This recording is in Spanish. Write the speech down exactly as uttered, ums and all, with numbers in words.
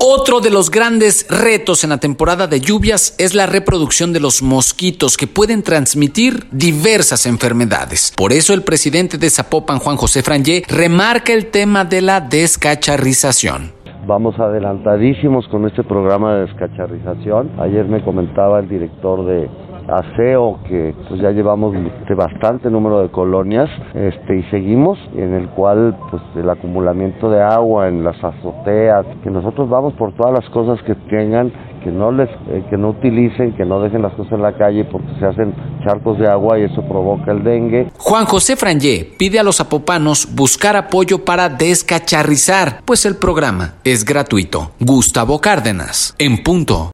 Otro de los grandes retos en la temporada de lluvias es la reproducción de los mosquitos, que pueden transmitir diversas enfermedades. Por eso el presidente de Zapopan, Juan José Frangé, remarca el tema de la descacharrización. Vamos adelantadísimos con este programa de descacharrización. Ayer me comentaba el director de aseo que pues ya llevamos este, bastante número de colonias este, y seguimos, en el cual pues el acumulamiento de agua en las azoteas, que nosotros vamos por todas las cosas que tengan, que no les eh, que no utilicen, que no dejen las cosas en la calle porque se hacen charcos de agua y eso provoca el dengue. Juan José Frangé pide a los zapopanos buscar apoyo para descacharrizar, pues el programa es gratuito. Gustavo Cárdenas, en punto.